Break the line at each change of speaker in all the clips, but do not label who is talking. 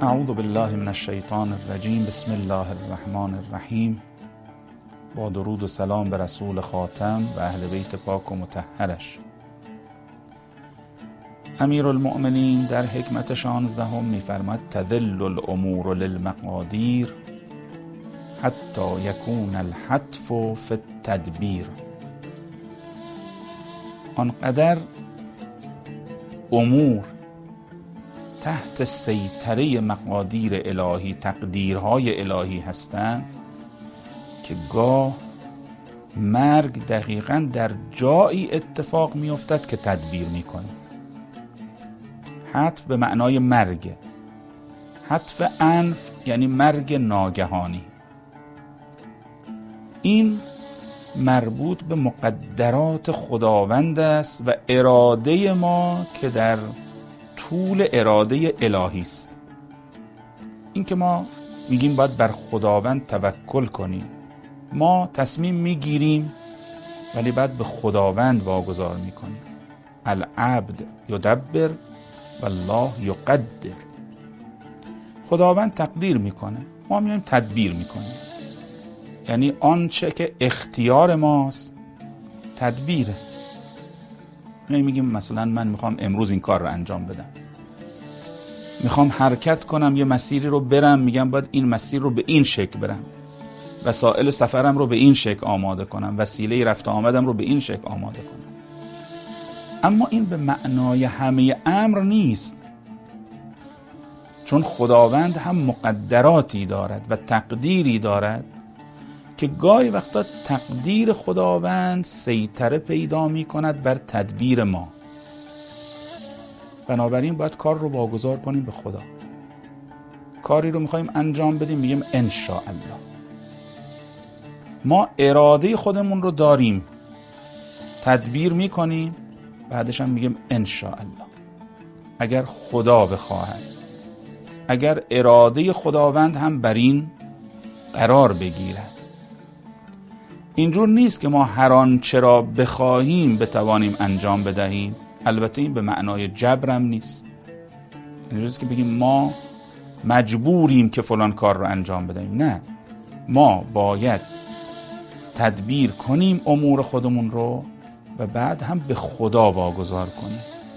اعوذ بالله من الشیطان الرجیم. بسم الله الرحمن الرحیم. با درود و سلام به رسول خاتم و اهل بیت پاک و مطهرش. امیرالمؤمنین در حکمت 16 می‌فرماید تذل الامور للمقادیر حتی یکون الحتف فی التدبیر. آنقدر امور تحت سیطره مقادیر الهی، تقدیرهای الهی هستند که گاه مرگ دقیقاً در جایی اتفاق میافتد که تدبیر میکنه. حتف به معنای مرگ، حتف انف یعنی مرگ ناگهانی. این مربوط به مقدرات خداوند است و اراده ما که در طول اراده الهی است. این که ما میگیم باید بر خداوند توکل کنیم، ما تصمیم میگیریم ولی بعد به خداوند واگذار میکنیم. العبد یدبر والله یقدر. خداوند تقدیر میکنه، ما میایم تدبیر میکنیم. یعنی آنچه که اختیار ماست تدبیره. میگیم مثلا من میخوام امروز این کار رو انجام بدم، میخوام حرکت کنم، یه مسیری رو برم، میگم باید این مسیر رو به این شکل برم، وسایل سفرم رو به این شکل آماده کنم، وسیله رفت آمدم رو به این شکل آماده کنم. اما این به معنای همه امر نیست، چون خداوند هم مقدراتی دارد و تقدیری دارد که گاهی وقتا تقدیر خداوند سیطره پیدا می کند بر تدبیر ما. بنابراین باید کار رو واگذار کنیم به خدا. کاری رو میخوایم انجام بدیم میگیم انشاءالله. ما اراده خودمون رو داریم، تدبیر میکنیم، بعدش هم میگیم انشاءالله. اگر خدا بخواهد، اگر اراده خداوند هم بر این قرار بگیرد. اینجور نیست که ما هر آنچه را بخواهیم بتوانیم انجام بدهیم. البته این به معنای جبرم نیست. اینجوریه که بگیم ما مجبوریم که فلان کار رو انجام بدهیم. نه، ما باید تدبیر کنیم امور خودمون رو و بعد هم به خدا واگذار کنیم.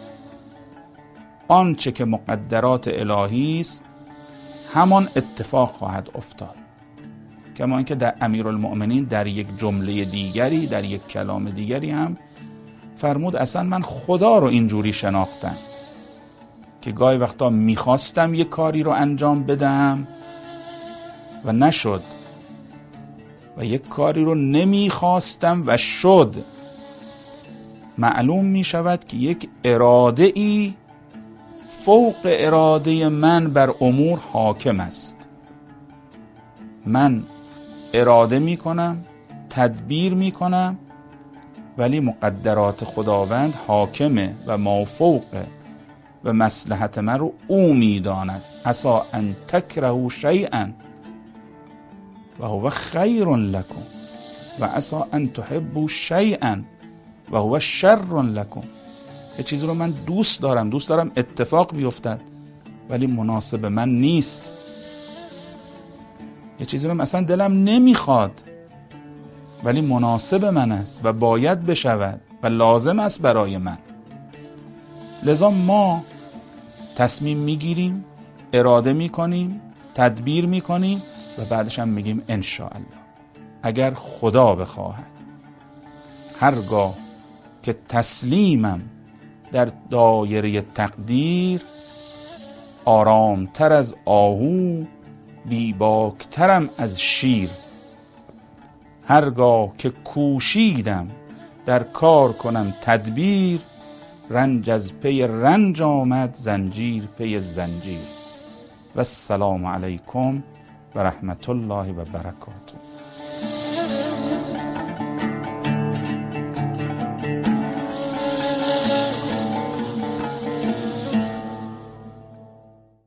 آنچه که مقدرات الهی است همان اتفاق خواهد افتاد. کما اینکه در امیرالمؤمنین در یک جمله دیگری، در یک کلام دیگری هم فرمود اصلا من خدا رو اینجوری شناختم که گاهی وقتا میخواستم یک کاری رو انجام بدم و نشد، و یک کاری رو نمیخواستم و شد. معلوم میشود که یک اراده ای فوق اراده من بر امور حاکم است. من اراده میکنم، تدبیر میکنم، ولی مقدرات خداوند حاکمه و مافوقه و مصلحت من رو او میداند. عسى ان تکرهوا شیئا و هو خیر لکم و عسى ان تحبوا شیئا و هو شر لکم. یه چیزی رو من دوست دارم اتفاق بیفتد ولی مناسب من نیست. یه چیزی رو مثلا دلم نمیخواد ولی مناسب من است و باید بشود و لازم است برای من. لذا ما تصمیم میگیریم، اراده میکنیم، تدبیر میکنیم و بعدش هم میگیم انشاءالله اگر خدا بخواهد. هرگاه که تسلیمم در دایره تقدیر، آرامتر از آهو، بیباکترم از شیر. هرگاه که کوشیدم در کار کنم تدبیر، رنج از پی رنج آمد، زنجیر پی زنجیر. و السلام علیکم و رحمت الله و برکاته.